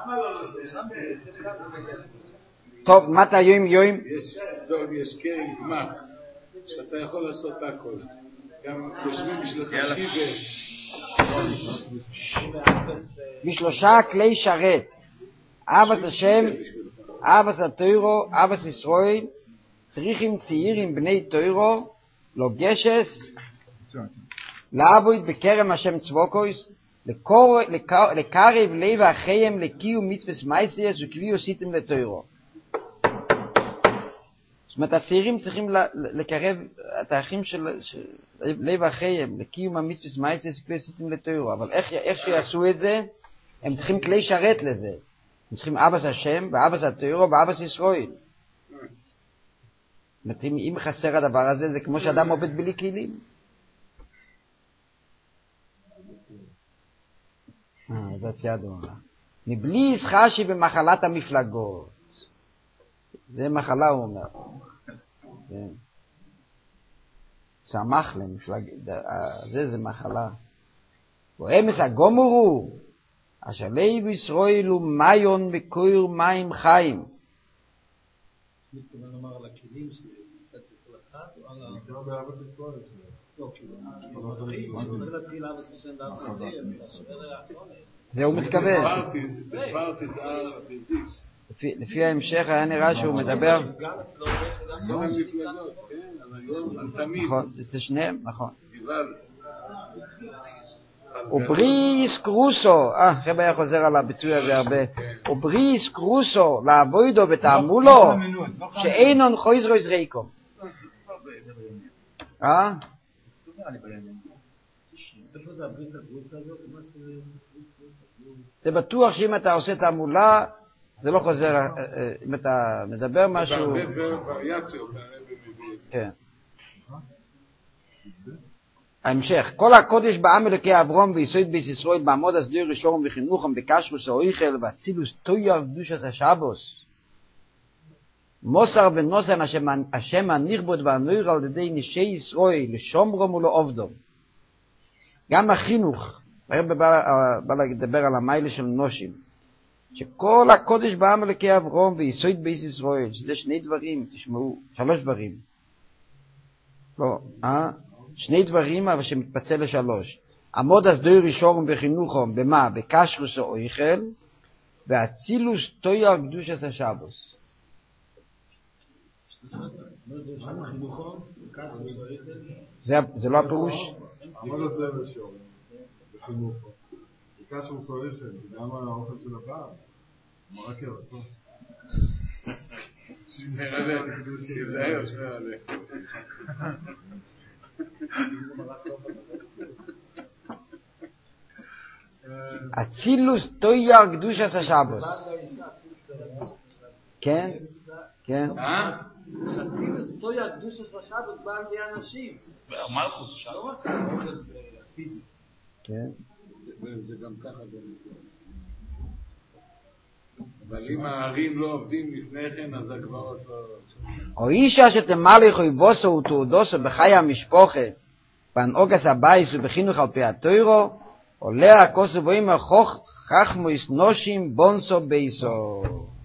טוב, מתי יום? יש קרן גמח, שאתה יכול לעשות הכל. גם יושבים בשבילך שיבר. בשלושה כלי שרת. אבס השם, אבס התוירו, אבס ישראל, צריכים צעירים בני תוירו, לא גשס, לעבוד בקרם השם צבוקויס, לקרב לב אחיהם לקיום מצוות מייסייס וכבי עשיתם לתוירו. זאת אומרת, הצעירים צריכים לקרב את האחים של לב אחיהם לקיום המצוות מייסייס וכבי עשיתם לתוירו. אבל איך שיעשו את זה, הם צריכים כלי שרת לזה. הם צריכים אבס השם, ואבס התוירו, ואבס ישראל. זאת אומרת, אם חסר הדבר הזה, זה כמו שאדם עובד בלי כלים. זה ציידו. מבלי ישחשי במחלת המפלגות. זה מחלה, הוא אומר. שמח למפלגות. זה מחלה. ואמס הגומרו, אשר לב ישראל הוא מיון מקור מים חיים. מתכוון לומר על הכלים שנמצא כל אחד, או על צריך להתחיל אבס השם ואבס התוירו, זה הוא מתכוון. בפרטי זה בזיס. לפי ההמשך היה נראה שהוא מדבר. גם המפלגות, כן, אבל היום, תמיד. נכון, זה שניהם, נכון. גבלת. ובריס קרוסו, רב היה חוזר על הביטוי הזה הרבה, ובריס קרוסו לעבודו ותעמולו, שאינון חויזרויז ריקום. זה בטוח שאם אתה עושה תעמולה, זה לא חוזר, אם אתה מדבר משהו... זה הרבה וריאציות. כן. ההמשך, כל הקודש בעם אלוקי אברהם ויסוד בית ישראל בעמוד הסדיר ראשון וחינוכם בקשרוס האויכל והצילוס תויר קדושת השבוס מוסר ונוסן השם הנכבוד והנויר על ידי נשי ישראל לשומרום ולעובדום. גם החינוך, הרב בא לדבר על המיילה של נושים, שכל הקודש בעם אלוקי אברהם ויסוד בית ישראל, שזה שני דברים, תשמעו, שלוש דברים. לא, שני דברים אבל שמתפצל לשלוש. עמוד הסדיר ראשון בחינוכם במה? בקשרוס האויכל והצילוס תויר קדושת השבוס. זה לא הפירוש? עמוד הסדיר ראשון בחינוכם בקשרוס האויכל, זה גם האוכל של הפעם. מרק ירקות. שמר עליך, שיזהר שמר עליך. אצילוס תויר קדושת השבוס. כן? כן? אצילוס תויר קדושת השבוס בא על ידי אנשים. מלכות, לא רק האוכל פיזי. כן. זה גם ככה גם. אבל אם הערים לא עובדים לפני כן, אז הגברות לא... או אישה שתמלך ובוסו ותעודוסו בחיי המשפחה, בהנהוגת הבייס ובחינוך על פי התוירו, עולה הכוס ובואים חכמויס נושים בונסו בייסו.